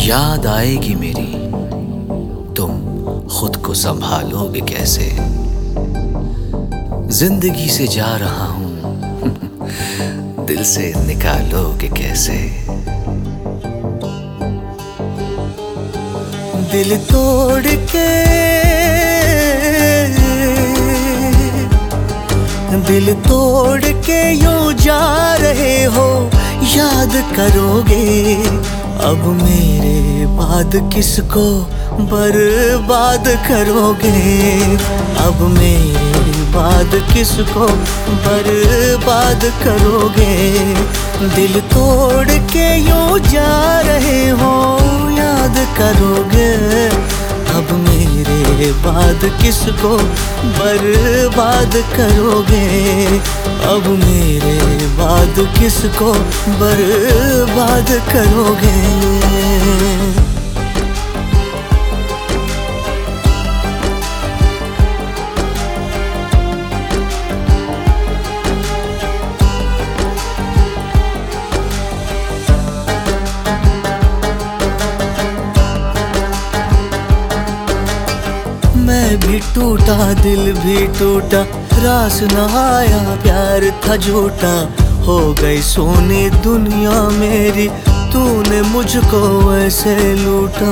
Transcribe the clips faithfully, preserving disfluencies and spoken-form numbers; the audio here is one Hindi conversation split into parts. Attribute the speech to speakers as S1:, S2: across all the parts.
S1: याद आएगी मेरी, तुम खुद को संभालोगे कैसे। जिंदगी से जा रहा हूं दिल से निकालोगे कैसे।
S2: दिल तोड़ के दिल तोड़ के यूं जा रहे हो, याद करोगे अब मेरे बाद किसको बर्बाद करोगे। अब मेरे बाद किसको बर्बाद करोगे। दिल तोड़ के यूं जा रहे हो, याद करोगे अब मेरे बाद किसको बर्बाद करोगे। अब मेरे बाद किसको बर्बाद करोगे। मैं भी टूटा दिल भी टूटा, रास न आया प्यार था झूठा। हो गई सोनी दुनिया मेरी, तूने मुझको ऐसे लूटा।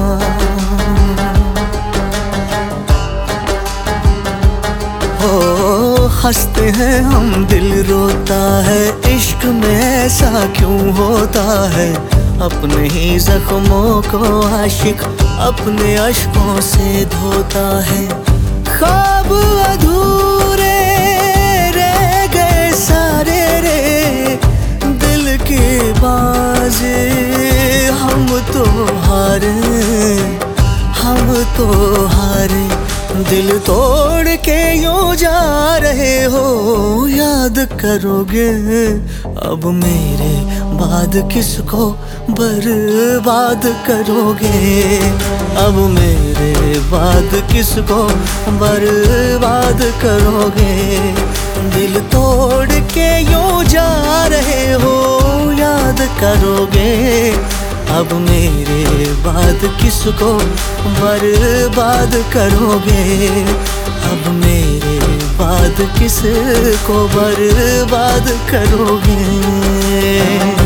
S2: हो हंसते हैं हम दिल रोता है, इश्क में ऐसा क्यों होता है। अपने ही जख्मों को आशिक अपने अश्कों से धोता है। ख्वाब अधूरे रह गए सारे रे, दिल की बाजी हम तो हारे, हम तो हारे। दिल तोड़ के यूं जा रहे हो, याद करोगे अब मेरे बाद किसको बर्बाद करोगे। अब मेरे बाद किसको बर्बाद करोगे। दिल तोड़ के यूं जा रहे हो, याद करोगे अब मेरे बाद किसको बर्बाद करोगे। अब मेरे बाद किसको बर्बाद करोगे।